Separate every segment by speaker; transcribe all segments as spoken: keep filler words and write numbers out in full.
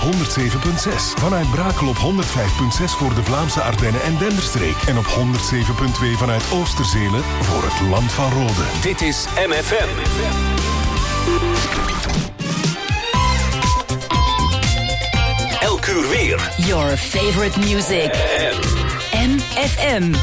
Speaker 1: honderd zeven komma zes. Vanuit Brakel op honderd vijf komma zes voor de Vlaamse Ardennen en Denderstreek. En op honderd zeven komma twee vanuit Oosterzelen voor het Land van Rode.
Speaker 2: Dit is M F M. Elk uur weer.
Speaker 3: Your favorite music. M F M.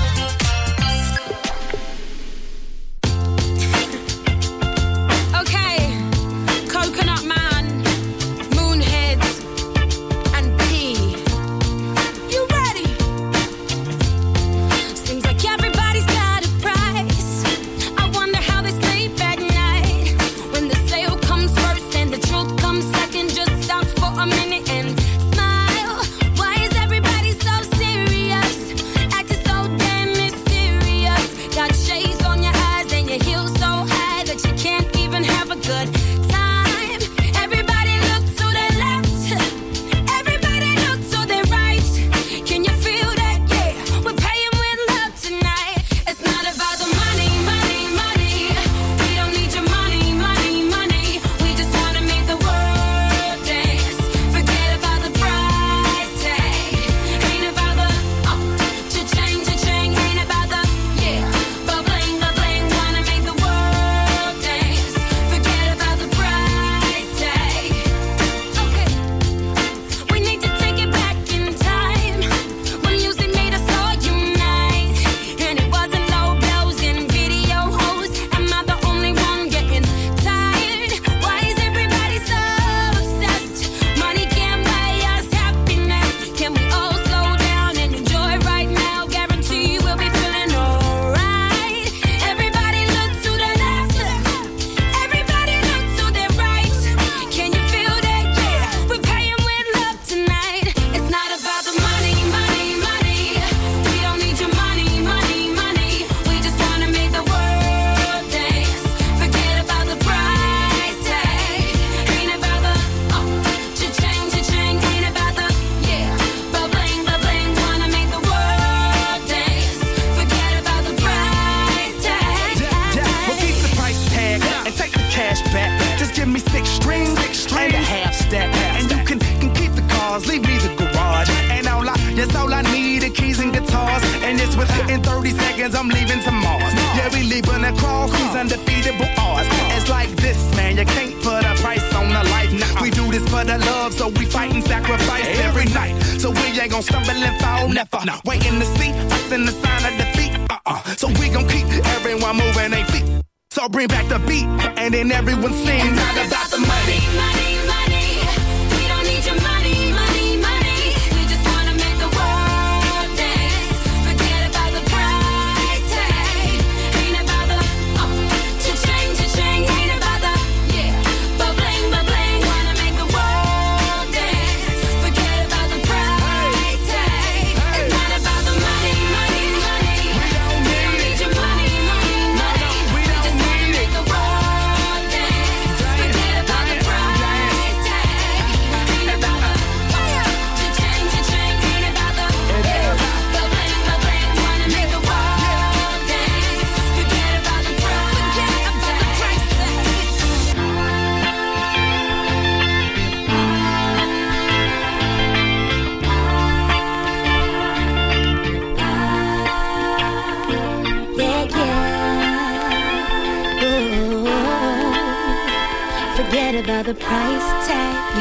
Speaker 4: The price tag.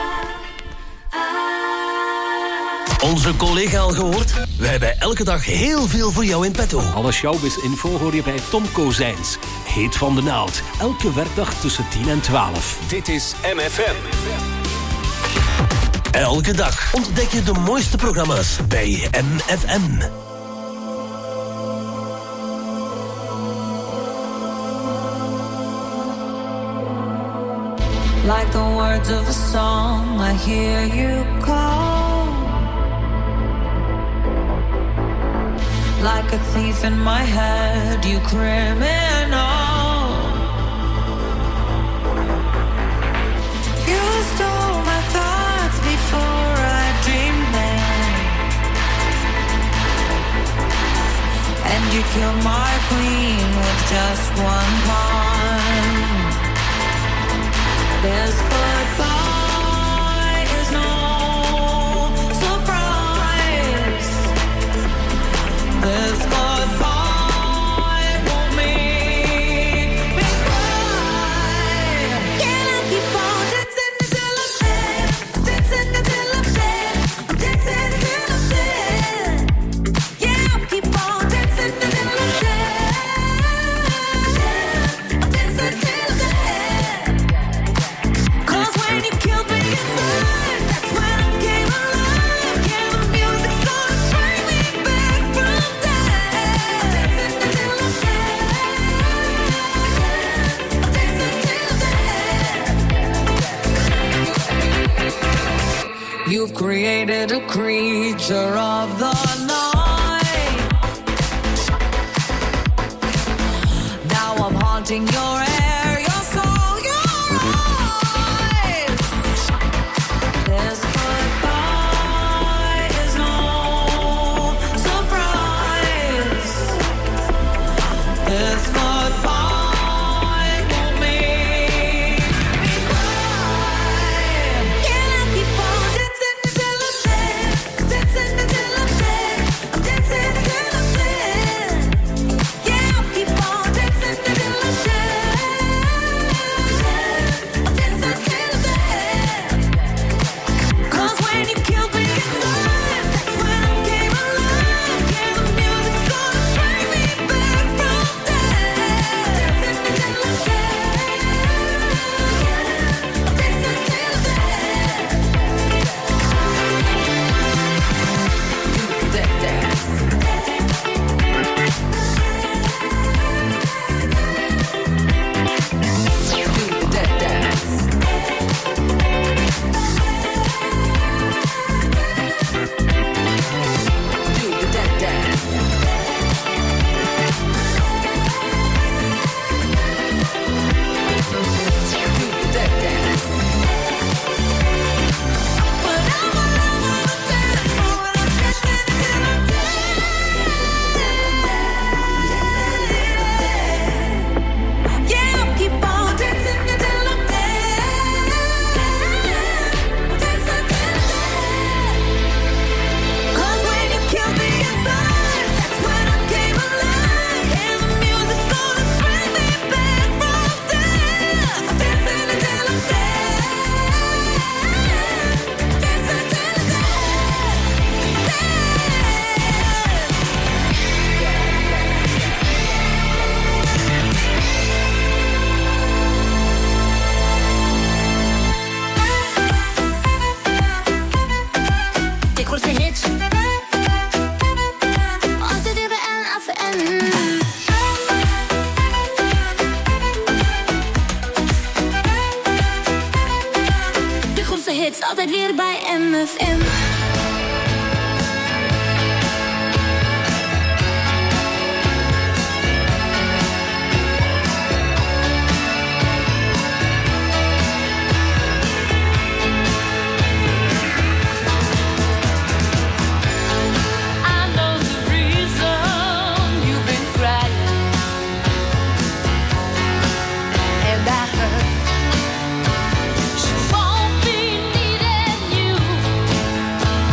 Speaker 2: Onze collega al gehoord? We hebben elke dag heel veel voor jou in petto.
Speaker 5: Alle showbiz-info hoor je bij Tom Kozijns. Heet van de naald. Elke werkdag tussen tien en twaalf.
Speaker 2: Dit is M F M. Elke dag ontdek je de mooiste programma's bij M F M.
Speaker 6: Like the words of a song, I hear you call. Like a thief in my head, you criminal. You stole my thoughts before I dreamed them, and you killed my queen with just one pawn. This goodbye is not You've created a creature of the night. Now I'm haunting your air, your soul, your eyes. This goodbye is no surprise. This goodbye won't make me cry. Can I keep on dancing until I'm dead? Dancing until I'm dead. I'm dancing until I'm dead. Yeah, I'll keep on dancing until I'm dead. I'm dancing until I'm dead. 'Cause when you killed me inside, that's when I came alive. Yeah, the music's gonna bring me back from death. Dancing until I'm dead. I'm dancing until I'm dead. Do that dance. Do that dance. Do that dance. Do that dance. But I'm all over the dance floor and I'm dancing until I'm dead. Yeah, I'll keep on dancing until I'm dead. Dancing until I'm dead. 'Cause when you killed me inside, that's when I came alive. And the music's gonna bring me back from death. Dancing until I'm dead. Dancing until I'm dead. De grootste hits. Altijd weer bij N F M. De grootste hits, altijd weer bij M F M. I know the reason you've been crying, and that hurt. She won't be needing you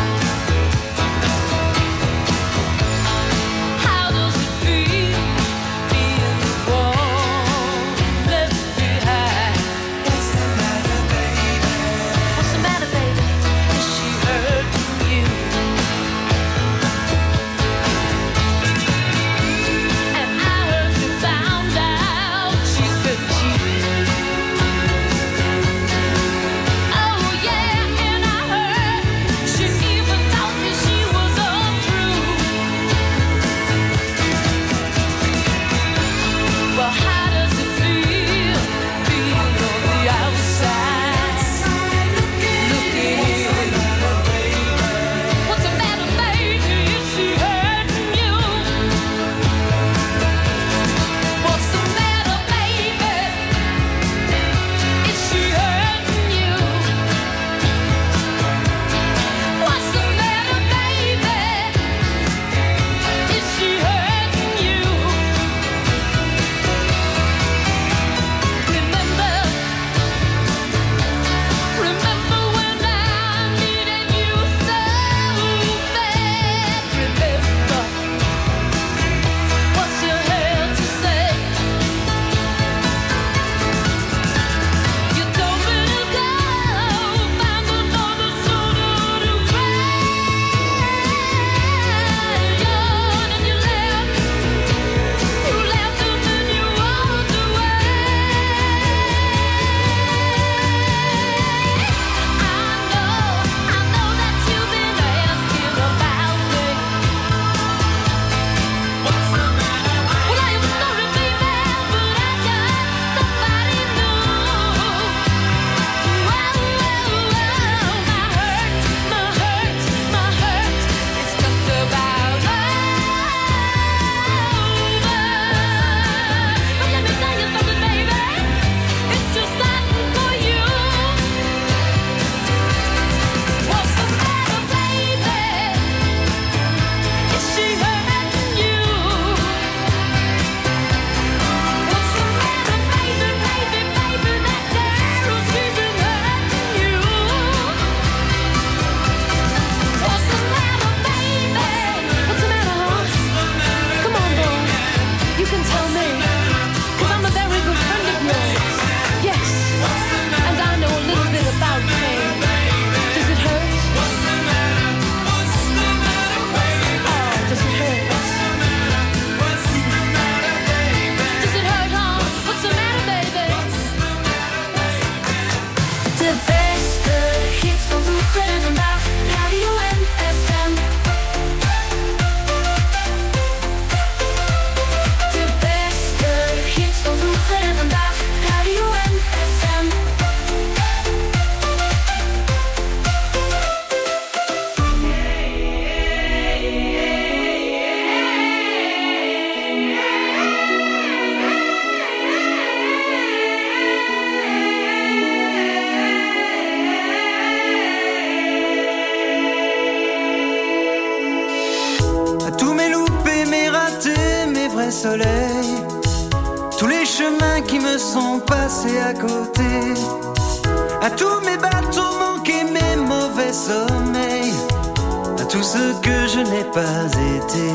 Speaker 7: soleils, tous les chemins qui me sont passés à côté, à tous mes bateaux manqués, mes mauvais sommeils, à tout ce que je n'ai pas été.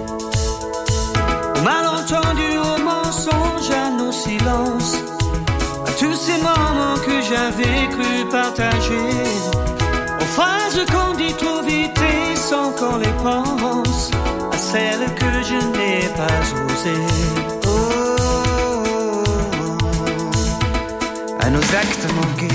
Speaker 7: Aux malentendus, aux mensonges, à nos silences, à tous ces moments que j'avais cru partager, aux phrases qu'on dit trop vite et sans qu'on les pense, à celles que je n'ai pas osées. Oh, oh, oh, à nos actes manqués.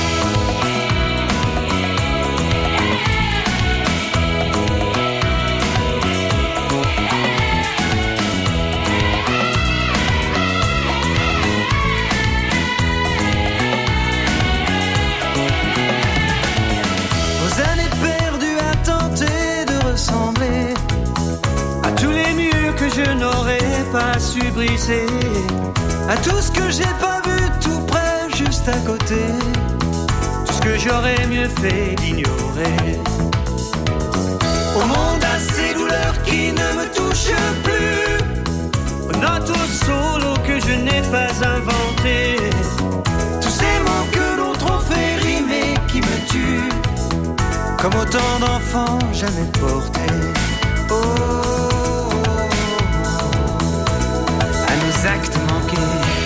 Speaker 7: Je n'aurais pas su briser, à tout ce que j'ai pas vu tout près, juste à côté, tout ce que j'aurais mieux fait d'ignorer. Au monde à ces douleurs qui ne me touchent plus, aux notes au solo que je n'ai pas inventé, tous ces mots que l'autre ont fait rimer qui me tuent, comme autant d'enfants jamais portés. Oh, actes manqués.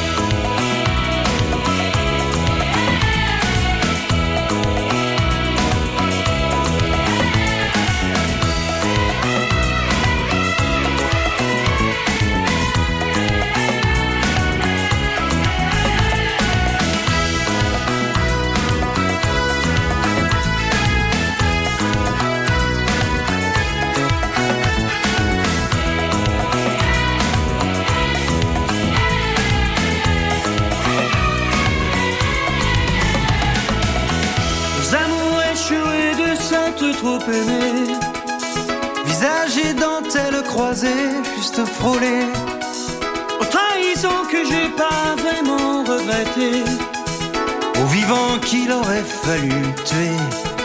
Speaker 7: Trop aimé, visage et dentelle croisée, juste frôlée, aux trahisons que j'ai pas vraiment regrettées, aux vivants qu'il aurait fallu tuer,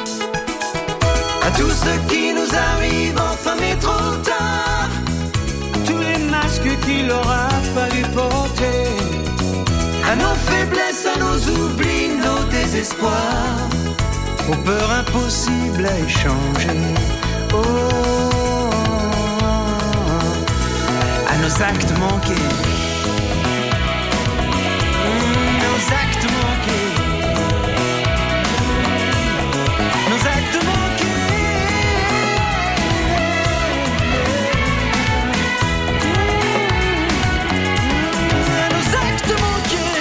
Speaker 7: à tout ce qui nous arrive enfin mais trop tard, tous les masques qu'il aura fallu porter, à nos faiblesses, à nos oublis, nos désespoirs, aux peurs impossibles à échanger. Oh, oh, oh, à nos actes manqués. Mmh, nos actes manqués. Nos actes manqués. Mmh, à nos actes manqués.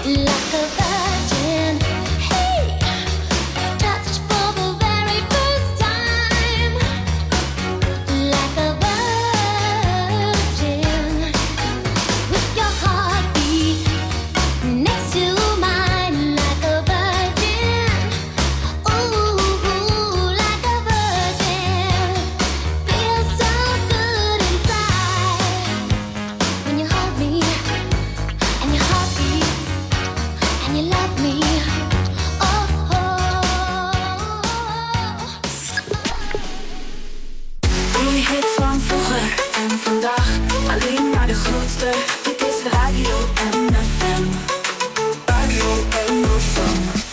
Speaker 4: like a virgin. Hey, touched for the very first time, like a virgin. With your heartbeat next to mine, like a virgin. Ooh, like a virgin. Feels so good inside when you hold me and your heart beats and you love me. Oh,
Speaker 6: Die hits van vroeger en vandaag, alleen maar de grootste. Dit is Radio M F M. Radio M F M.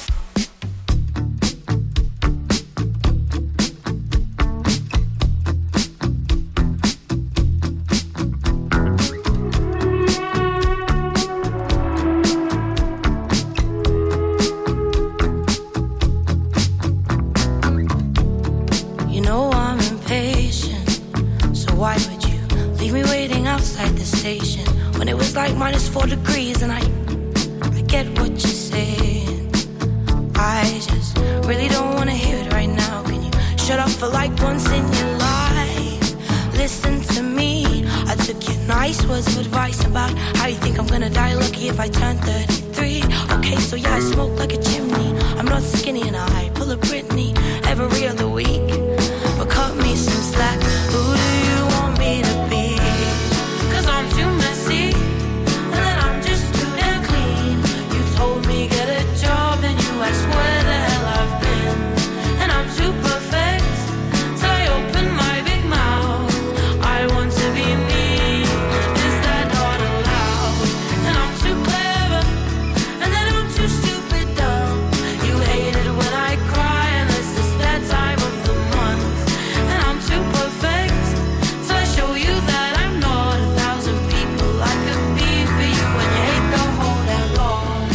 Speaker 8: You know I'm impatient, so why would you leave me waiting outside the station when it was like minus four degrees? And I, I get what you're saying. I just really don't wanna hear it right now. Can you shut up for like once in your life? Listen to me. I took your nice words of advice about how you think I'm gonna die lucky if I turn thirty-three. Okay, so yeah, I smoke like a chimney. I'm not skinny and I pull a Britney every other week. But cut me some slack. Who do you want me to be? Cause I'm too messy, and then I'm just too damn clean. You told me get a job, and you asked where the hell I've been. And I'm too perfect, till I open my big mouth. I want to be me, is that not allowed? And I'm too clever, and then I'm too stupid dumb. You hate it when I cry, unless it's that time of the month. And I'm too perfect, till I show you that I'm not a thousand people I could be for you. And you hate the whole damn lot.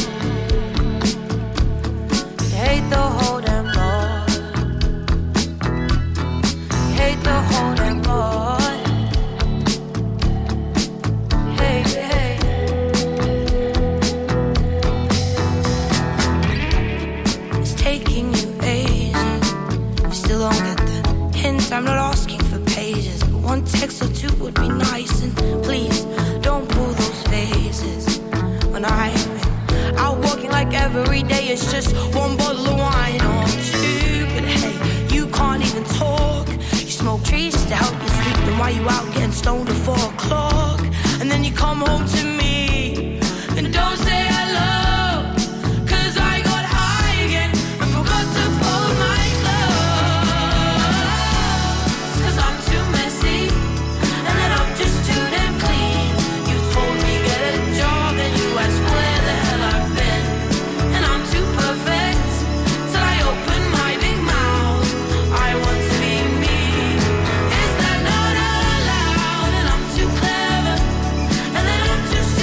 Speaker 8: You hate the whole damn lot. You hate the whole damn lot. Hey, hey. It's taking you ages. You still don't get the hint. I'm not asking for pages, but one text or two would be nice. And please don't pull those faces when I've been out walking like every day. It's just one bottle of wine or two. But hey, you can't even talk. You smoke trees just to help you sleep. Then why you out getting stoned at four o'clock? And then you come home to me and don't say hello. Cause I got high again and forgot to fold my clothes. Cause I'm too messy, and then I'm just too damn clean. You told me get a job, and you asked where the hell I've been. And I'm too perfect, till I open my big mouth. I want to be me, is that not allowed? And I'm too clever, and then I'm too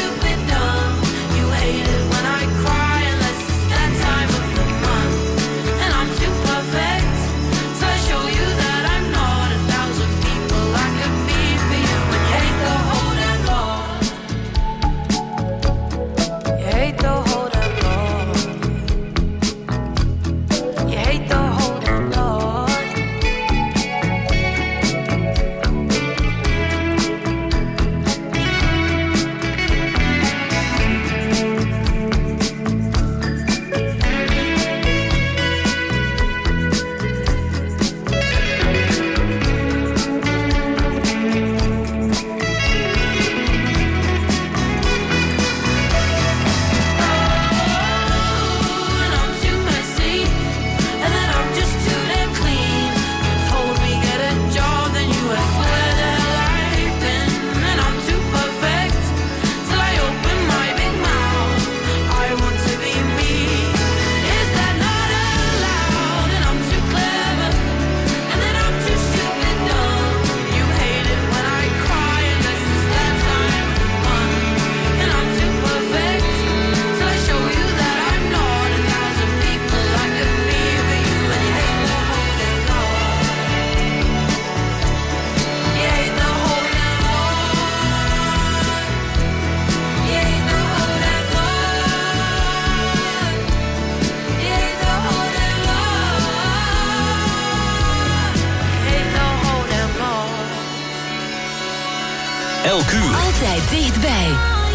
Speaker 2: Belkuur.
Speaker 3: Altijd dichtbij.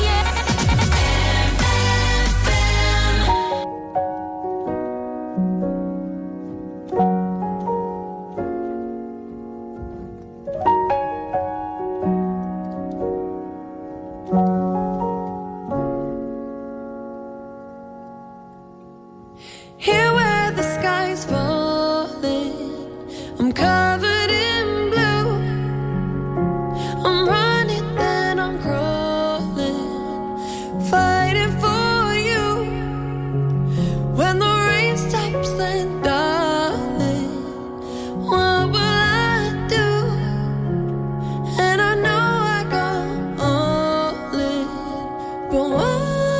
Speaker 8: Here where the sky's falling, I'm covered in blue. I'm running, then I'm crawling, fighting for you. When the rain stops, then darling, what will I do? And I know I go all in, but why?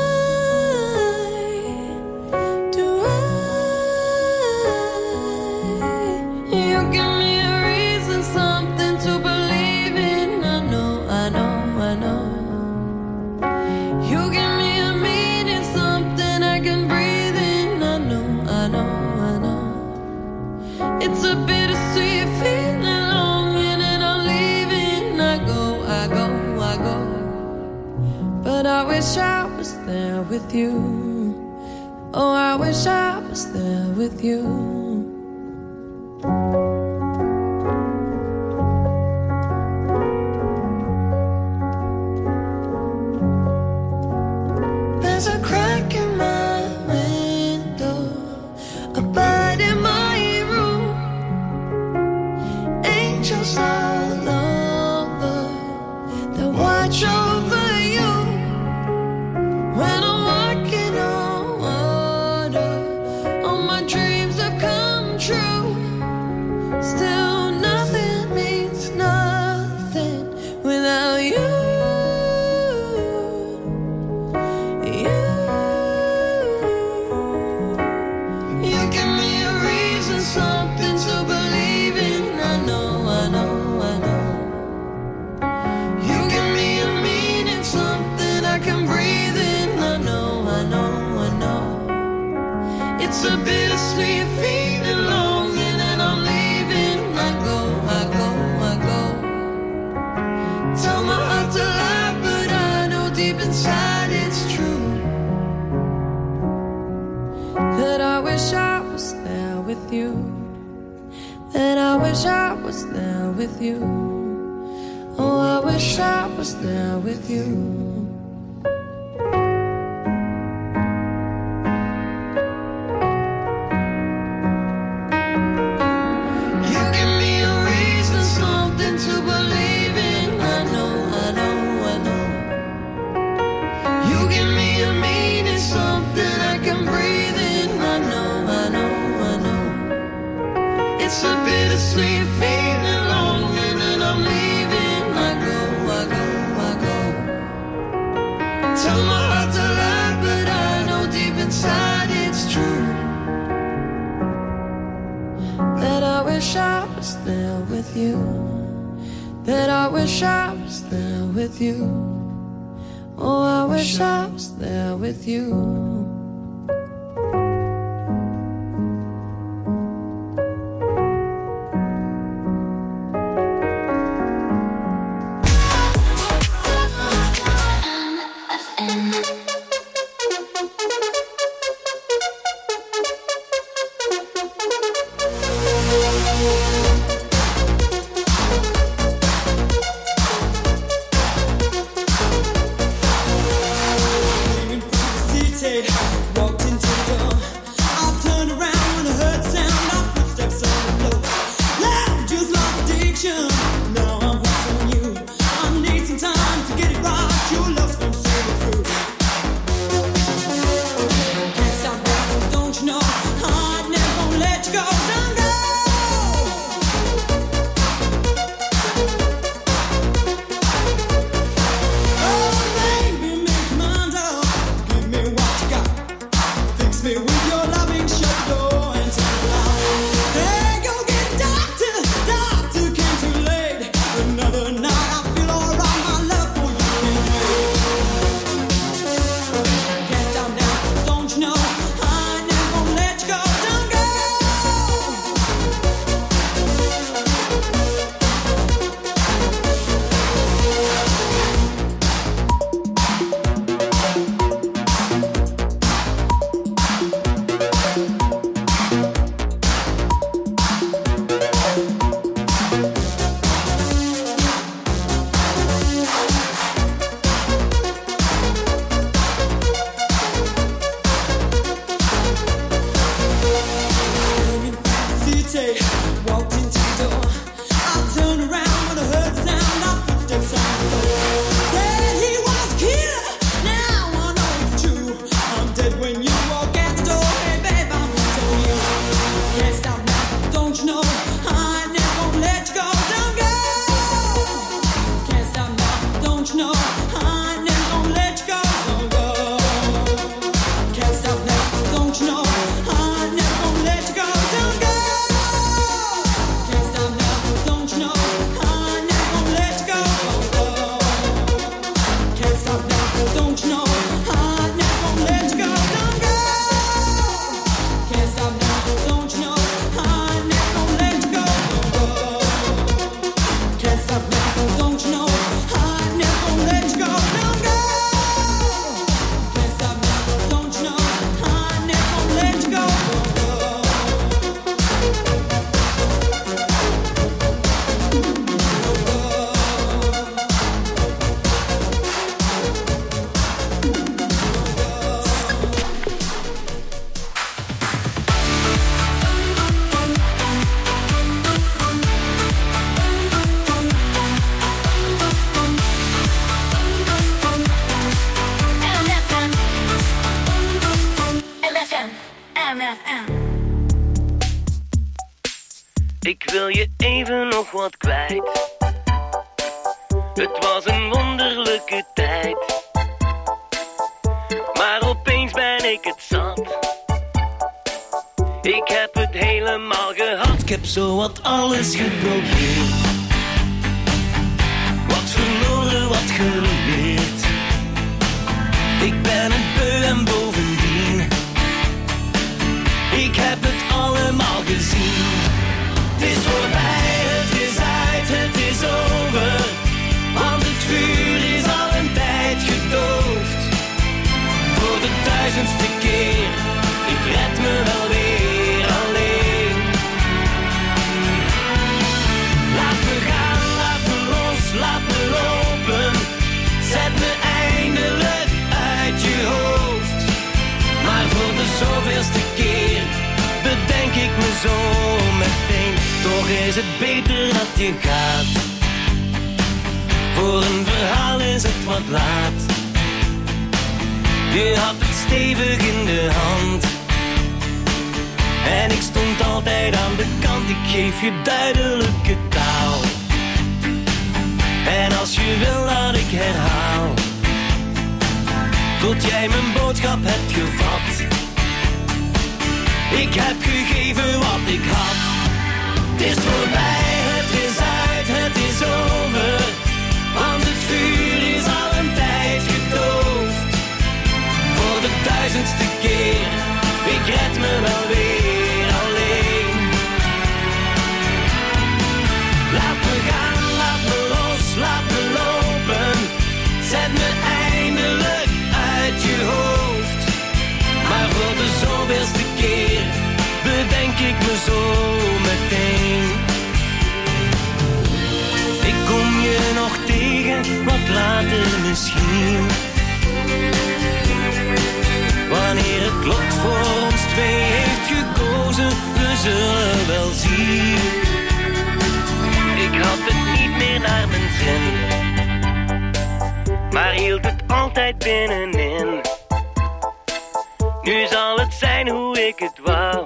Speaker 8: It's a bittersweet feeling, longing, and I'm leaving. I go, I go, I go. But I wish I was there with you. Oh, I wish I was there with you. There's a crack in my window, a bite in my room, angels all over that watch over you. When I'm walking on water, all my dreams have come true. Still nothing means nothing without you. Something to believe in, I know, I know, I know. You give me a meaning, something I can breathe in, I know, I know, I know. It's a bittersweet feeling, longing, and I'm leaving. I go, I go, I go. Tell my heart to lie, but I know deep inside it's true. That I wish I was there with you. That I wish I was there with you. Oh, I wish I was there with you. You give me a reason, something to believe in. I know, I know, I know. You give me a meaning, something I can breathe in. I know, I know, I know. It's a bittersweet feeling, longing, and I'm leaving. I go, I go, I go. Tell my heart to lie, but I know deep inside it's true. That I wish I was there with you. That I wish I was there with you. Oh, I wish I was there with you. M F M.
Speaker 9: Ik wil je even nog wat kwijt. Het was een wonderlijke tijd. Maar opeens ben ik het zat. Ik heb het helemaal gehad. Ik heb zowat alles geprobeerd. Wat verloren, wat geleerd. Ik ben een beu en bovendien. Ik heb het allemaal gezien. Het is voorbij, het is uit, het is over. Want het vuur is al een tijd gedoofd. Voor de duizendste keer, ik red me wel weer alleen. Laat me gaan, laat me los, laat me lopen. Zet me eindelijk uit je hoofd. Maar voor de zoveelste keer bedenk ik me zo meteen. Toch is het beter dat je gaat. Voor een verhaal is het wat laat. Je had het stevig in de hand. En ik stond altijd aan de kant. Ik geef je duidelijke taal. En als je wil dat ik herhaal. Tot jij mijn boodschap hebt gevat. Ik heb gegeven wat ik had. Het is voorbij, het is uit, het is over. Want het vuur is al een tijd gedoofd. Voor de duizendste keer, ik red me wel weer alleen. Laat me gaan, laat me los, laat me lopen. Zet me eindelijk uit je hoofd. Maar voor de zoveelste keer bedenk ik me zo meteen. Ik kom je nog tegen, wat later misschien. Wanneer het lot voor ons twee heeft gekozen, we zullen wel zien. Ik had het niet meer naar mijn zin, maar hield het altijd binnenin. Nu zal het zijn hoe ik het wou.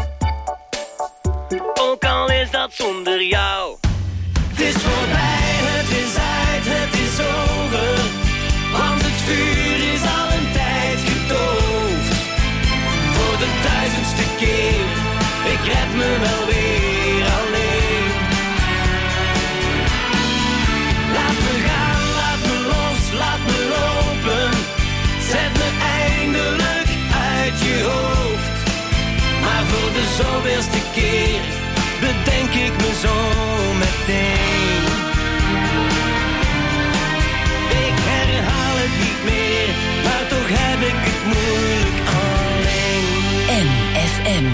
Speaker 9: Ook al is dat zonder jou. Het is voorbij, het is uit, het is over. Want het vuur is al een tijd gedoofd. Voor de duizendste keer, ik red me wel weer alleen. Laat me gaan, laat me los, laat me lopen. Zet me eindelijk uit je hoofd. Maar voor de zoveelste keer bedenk ik me zo meteen. Ik herhaal het niet meer, maar toch heb ik het moeilijk alleen.
Speaker 3: M F M.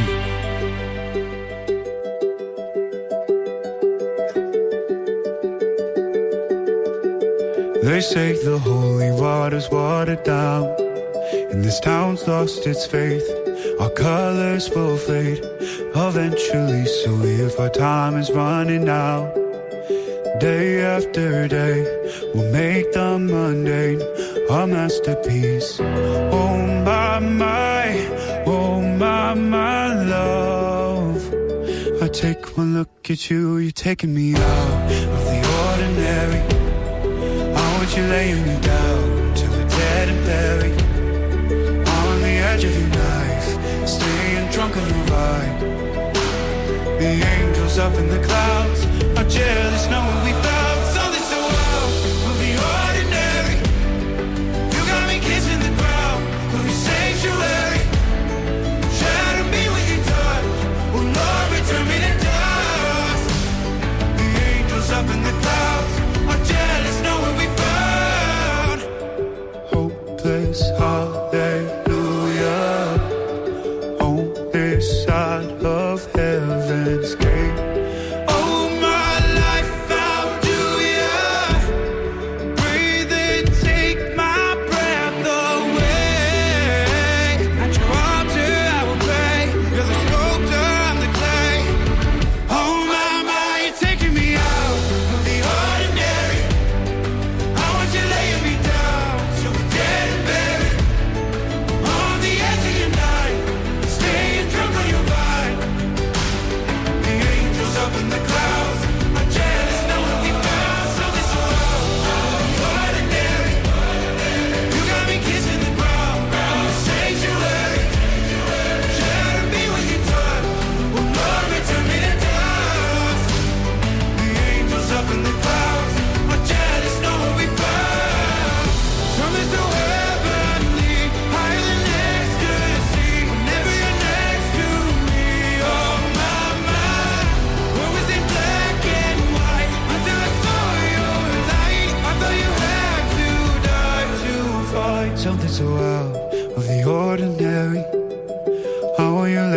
Speaker 10: They say the holy water's watered down, and this town's lost its faith. Our colors will fade eventually, so if our time is running out, day after day, we'll make the mundane a masterpiece. Oh my, my, oh my, my love. I take one look at you, you're taking me out of the ordinary. I want you laying me down till we're dead and buried. On the edge of your knife, staying drunk on your ride. The angels up in the clouds are jealous knowing we found something so wild of the ordinary. You got me kissing the ground of your sanctuary. Shatter me with your touch, oh Lord, return me to dust. The angels up in the clouds are jealous knowing we found hopeless hallelujah on this side of heaven's gate. Oh, my life found you, yeah. Breathe in, take my breath away. At your altar I will pray. You're the sculptor, I'm the clay. Oh, my, my, you're taking me out of the ordinary. I want you laying me down so we're dead and buried. On the edge of your knife, stay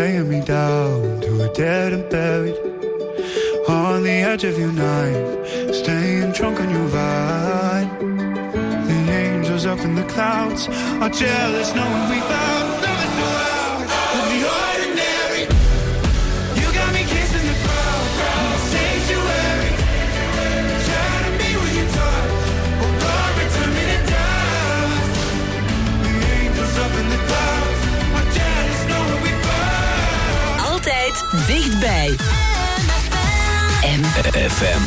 Speaker 10: laying me down to a dead and buried on the edge of your night, staying drunk on your vine. The angels up in the clouds are jealous knowing we found something so out of the ordinary. You got me kissing the crowd, sanctuary. Shadow me with your touch, oh God, return me to dust. The angels up in the clouds are jealous knowing we found.
Speaker 3: Altijd dichtbij. M F M.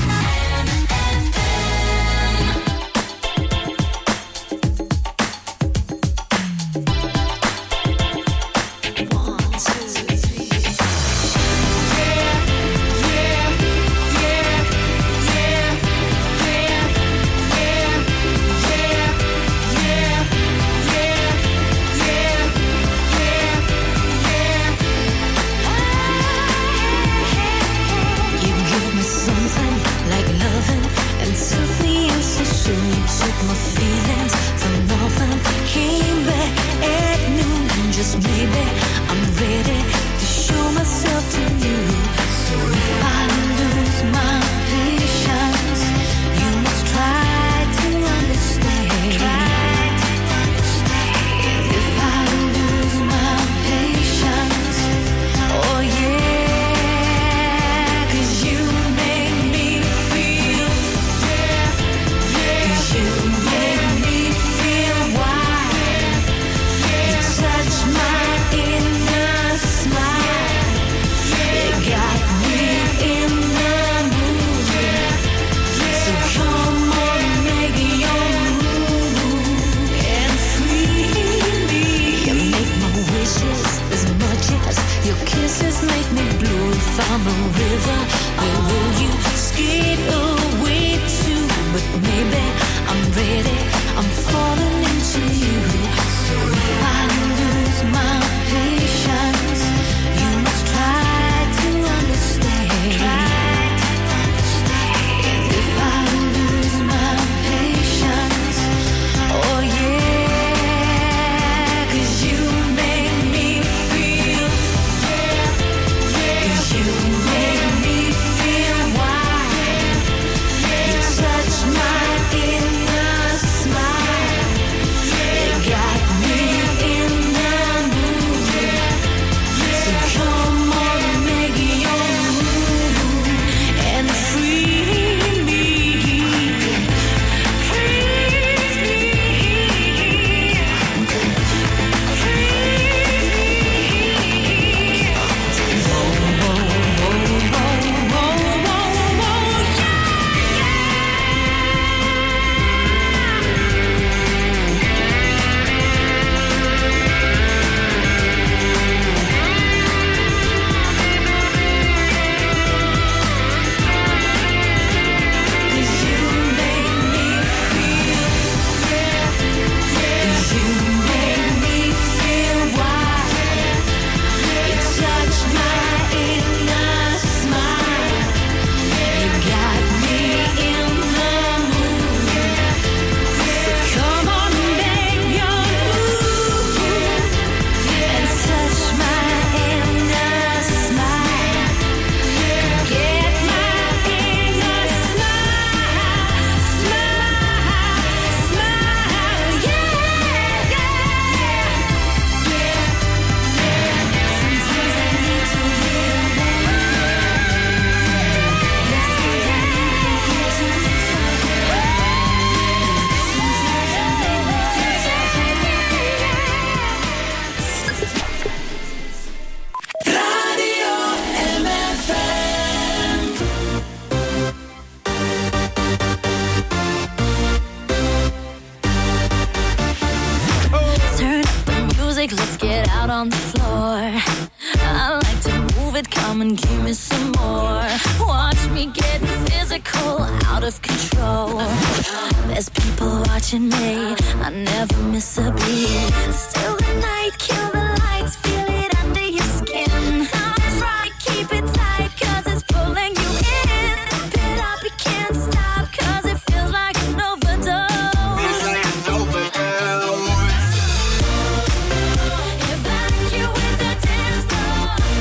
Speaker 6: If I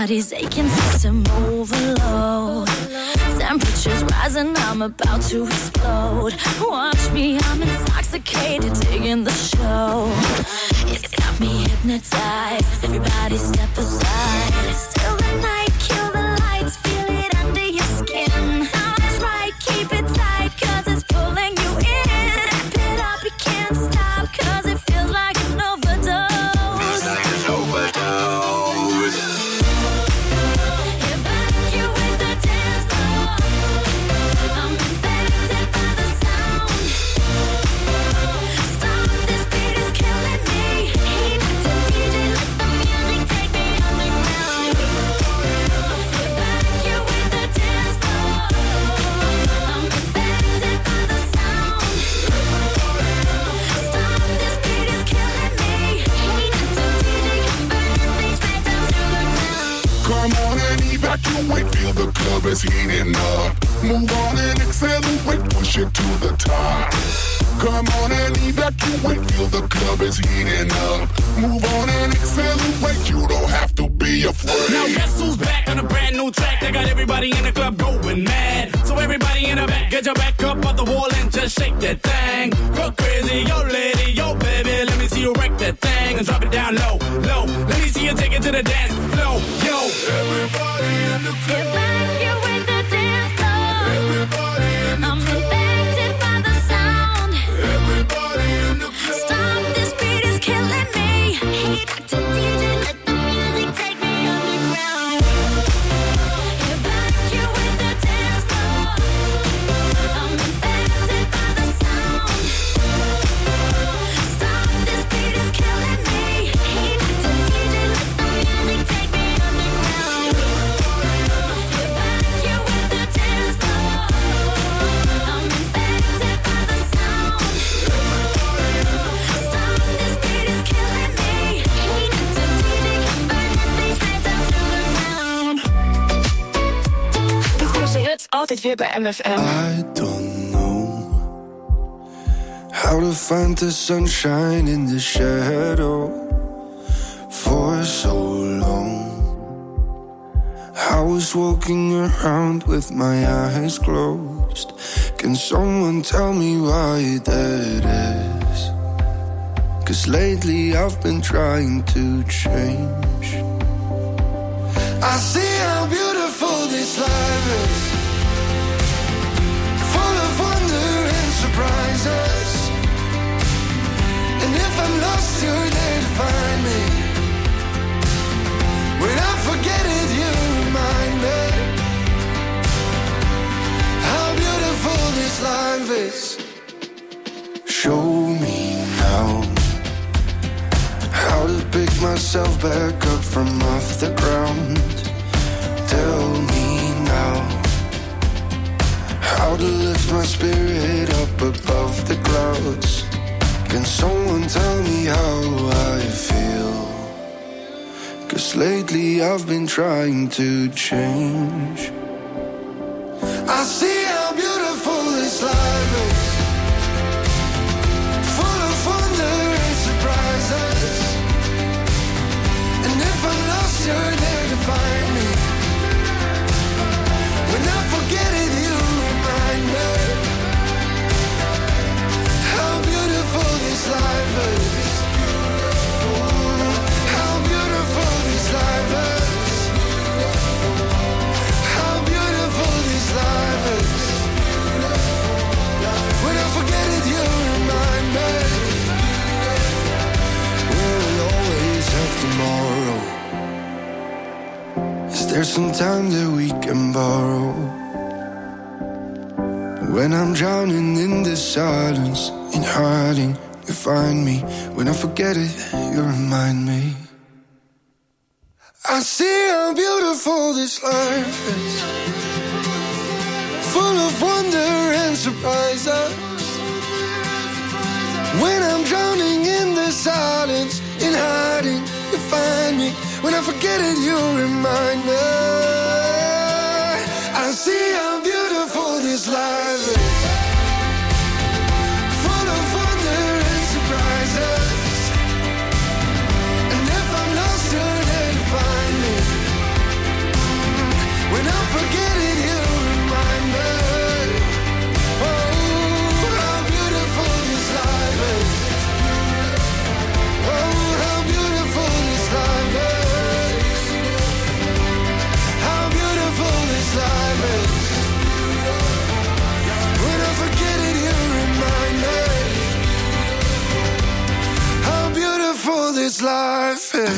Speaker 8: body's aching, system overload. Temperatures rising, I'm about to explode. Watch me, I'm intoxicated, digging the show. It's got me hypnotized. Everybody step aside. Still the night, kill the lights, feel it under your skin. That's right, keep it tight, cause it's pulling you in. Wrap it up, you can't stop, cause it feels like an overdose. Feels like an overdose. Evacuate the dance floor. I'm infected by the sound. Stop, this beat is killing me. Heat to D J, let the music take me underground. Evacuate the dance floor. I'm infected by the sound. Stop, this beat is killing me. Heat to D J, burning things right down to the ground.
Speaker 11: Come on and evacuate, feel the club is heating up. Move on and accelerate, push it to the top. Come on and evacuate, feel the club is heating up. Move on and accelerate, you don't have to be afraid.
Speaker 9: Now guess who's back on a brand new track? They got everybody in the club going mad. So everybody in the back, get your back up off the wall and just shake that thing. Go crazy, yo lady, yo baby, let me see you wreck that thing and drop it down low, low. Let me see you take it to the dance floor, yo.
Speaker 11: Everybody in the club.
Speaker 8: Evacuate the dance floor.
Speaker 11: Everybody in the
Speaker 8: I'm
Speaker 11: club.
Speaker 8: infected by the sound.
Speaker 11: Everybody in the club.
Speaker 8: Stop, this beat is killing me. Heat to D J, let the music take me underground. Evacuate the dance floor. I'm infected by the sound. Stop, this beat is killing me. Heat to D J, let the music take me underground. Evacuate the dance floor. I'm infected by the sound. Stop, this beat is killing me. Heat to D J, burning things right down to the ground.
Speaker 12: De grootste hits altijd weer bij M F M.
Speaker 13: I don't know how to find the sunshine in the shadow for so long. I was walking around with my eyes closed. Can someone tell me why that is? 'Cause lately I've been trying to change. I see how beautiful this life is, full of wonder and surprises. And if I'm lost, you're there to find me. When I forget it, you remind me how beautiful this life is. Show me now how to pick myself back up from off the ground. Tell me now how to lift my spirit up above the clouds. Can someone tell me how I feel? 'Cause lately I've been trying to change. I see how beautiful this life is, full of wonder and surprises. And if I'm lost, you're there to find me. When I forget it, you remind me how beautiful this life is. How beautiful this life is. How beautiful this life is. When I forget it, you remind me. Will we always have tomorrow? Is there some time that we can borrow? When I'm drowning in the silence, in hiding, you find me. When I forget it, you remind me. I see how beautiful this life is, full of wonder and surprises. When I'm drowning in the silence, in hiding, you find me. When I forget it, you remind me. I see how beautiful this life is, full of wonder and surprises. And if I'm lost, you're there to find me. forgetting you remind me. Oh, how beautiful this life is. Oh, how beautiful this life is. How beautiful this life is. When I forget it, you remind me. How beautiful this life is.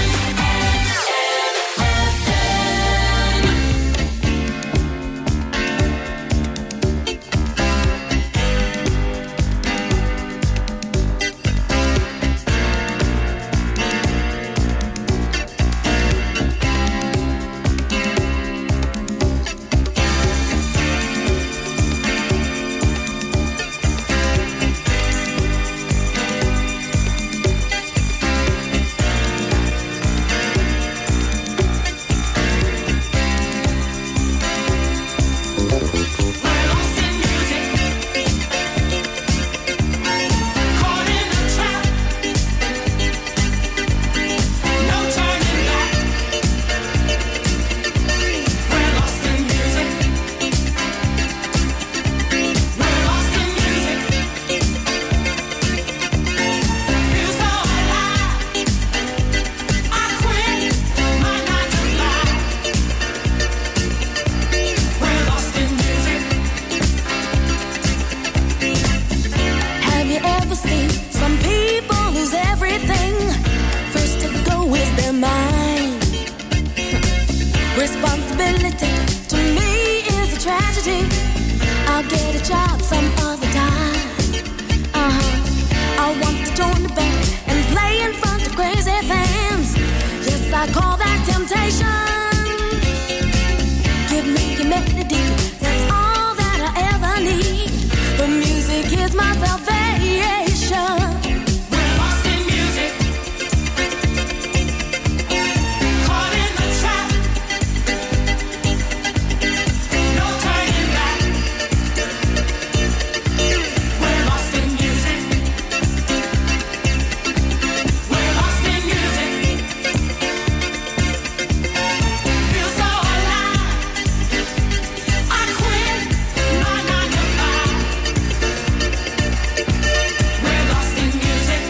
Speaker 8: Responsibility to me is a tragedy. I'll get a job some other time. Uh-huh. I want to join the band and play in front of crazy fans. Yes, I call that temptation. Give me your melody, that's all that I ever need. The music is my salvation.
Speaker 9: We're lost in music. Caught in the trap. No turning back. We're lost in music. We're lost in music. Feel so alive. I quit my nine to five. We're lost in music.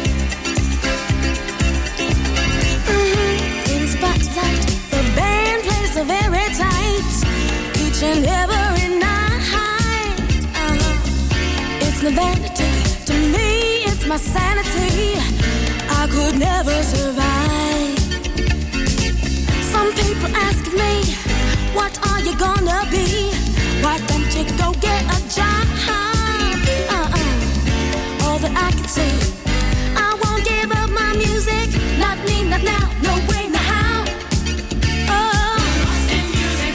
Speaker 8: Mm-hmm. In spotlight, the band plays so very tight. Each and every night. Uh-huh. It's no vanity. To me, it's my sanity. I could never survive. Some people ask me, what are you gonna be? Why don't you go get a job? Uh-uh. All that I can say, I won't give up my music. Not me, not now, no way, no how. Oh,
Speaker 9: Lost in music.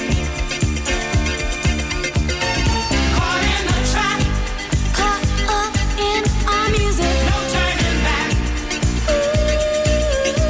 Speaker 9: Caught in the trap.
Speaker 8: caught up in our music.
Speaker 9: No turning back.
Speaker 8: Ooh.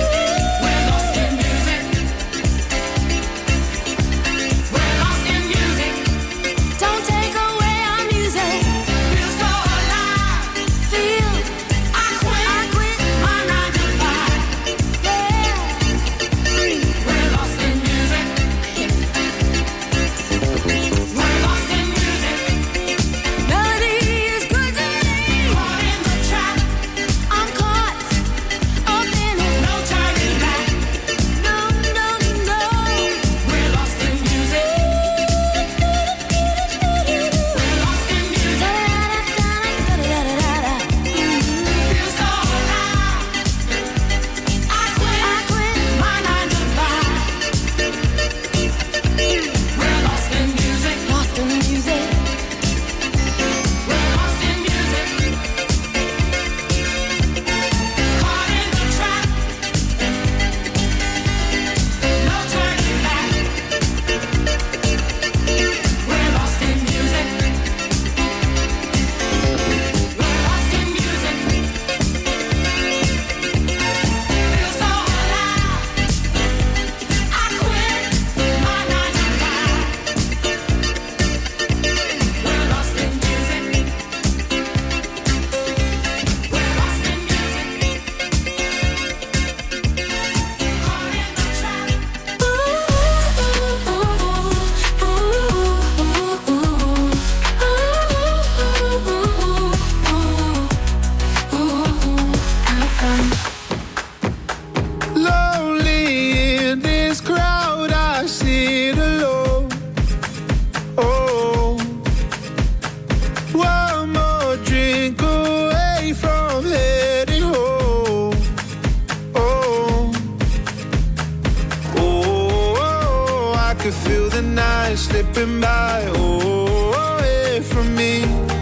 Speaker 10: night slipping by, oh, away from me.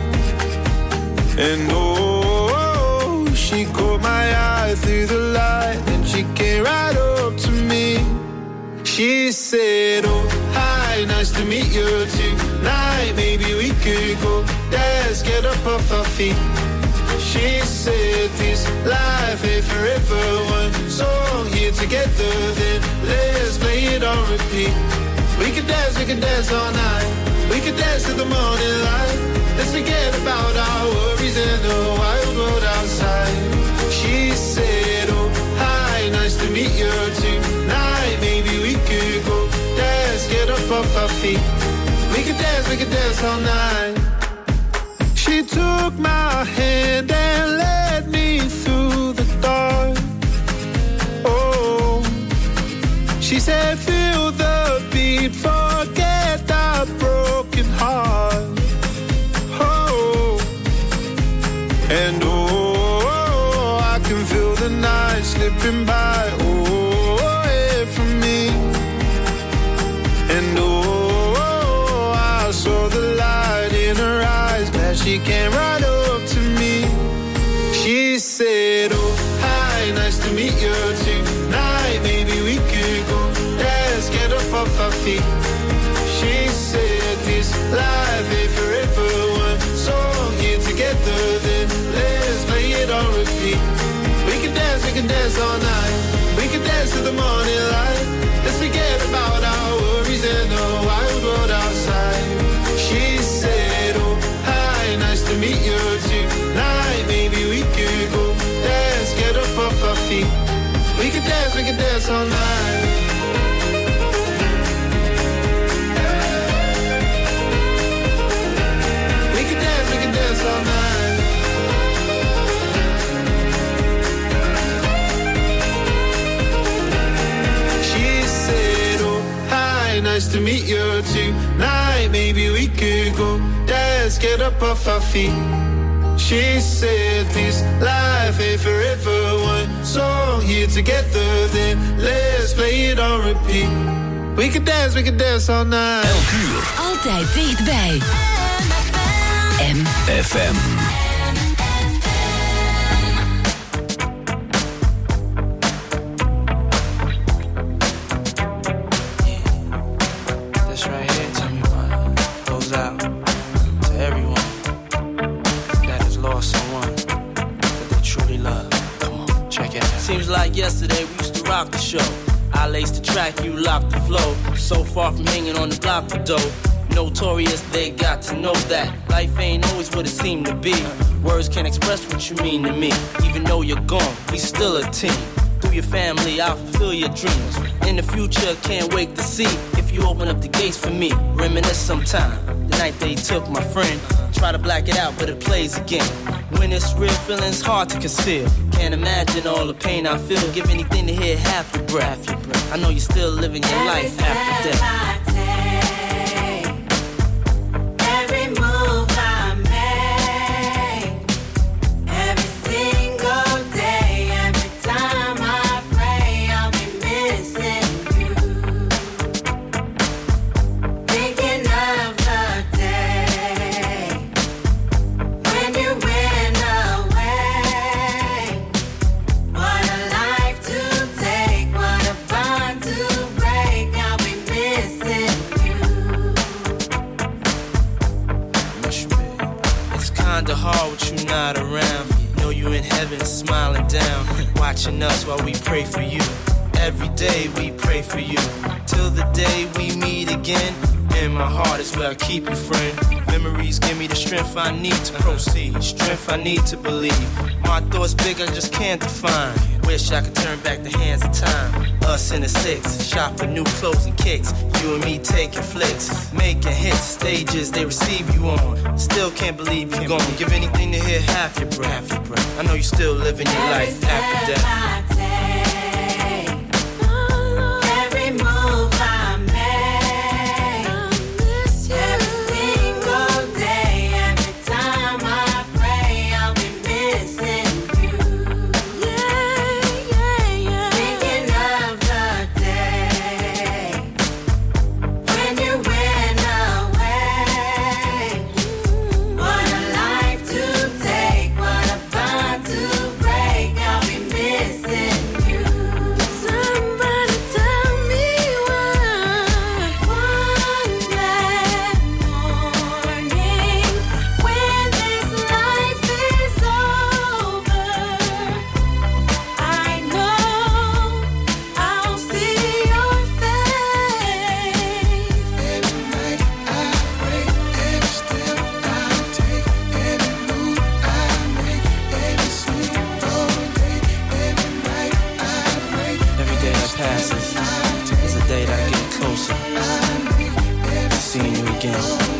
Speaker 10: And oh, she caught my eye through the light, and she came right up to me. She said, oh, hi, nice to meet you tonight. Maybe we could go dance, get up off our feet. She said, this life ain't forever. One song here together, then let's play it on repeat. We could dance, we could dance all night. We could dance till the morning light. Let's forget about our worries and the wild world outside. She said, oh, hi, nice to meet you tonight. Maybe we could go dance, get up off our feet. We could dance, we could dance all night. She took my hand and led me through the dark. Oh, she said, feel the beat, forget our broken heart. Oh, and oh, I can feel the night slipping by, oh, away from me. And oh, I saw the light in her eyes, glad she came right up to me. She said, oh, hi, nice to meet you tonight. Maybe we could go dance, get up off our feet. She said, this life ain't forever. One song here together, then let's play it on repeat. We can dance, we can dance all night. We can dance till the morning light. Let's forget about our worries and the wild world outside. She said, oh, hi, nice to meet you tonight. Maybe we could go dance, get up off our feet. We can dance, we can dance all night. We can dance, we can dance all night. She said, oh, hi, nice to meet you tonight. Maybe we could go dance, get up off our feet. She said, this life ain't forever. One song here together, then let's play it on repeat. We can dance, we can dance all night.
Speaker 3: Elk uur. Altijd dichtbij. M F M.
Speaker 14: This right here, tell me what goes out to everyone that has lost someone that they truly love. Come on, check it out.
Speaker 15: Seems like yesterday we used to rock the show. I laced the track, you locked the flow. So far from hanging on the block for dough. Notorious, they got to know that life ain't always what it seemed to be. Words can't express what you mean to me. Even though you're gone, we still a team. Through your family, I'll fulfill your dreams. In the future, can't wait to see if you open up the gates for me. Reminisce sometime, the night they took my friend. Try to black it out, but it plays again. When it's real, feeling's hard to conceal. Can't imagine all the pain I feel. Give anything to hear half your breath. I know you're still living your life after death.
Speaker 6: Every move I make, every single day, every time I pray, I'll be missing you. Thinking of the day when you went away. What a life to take, what a bond to break. I'll be missing you.
Speaker 15: It's kinda hard with you not around. Know you in heaven smiling down, watching us while we pray for you. Every day we pray for you, till the day we meet again. In my heart is where I keep you, friend. Memories give me the strength I need to proceed, strength I need to believe. My thoughts big, I just can't define. Wish I could turn back the hands of time. Us in the six, shop for new clothes and kicks. You and me taking flicks, making hits, stages they receive you on. Still can't believe you're gone. Give anything to hear half your breath. I know you're still living your life after death.
Speaker 6: Every move I make, every single day, every time I pray, I'll be missing you. Thinking of the day when you went
Speaker 15: again.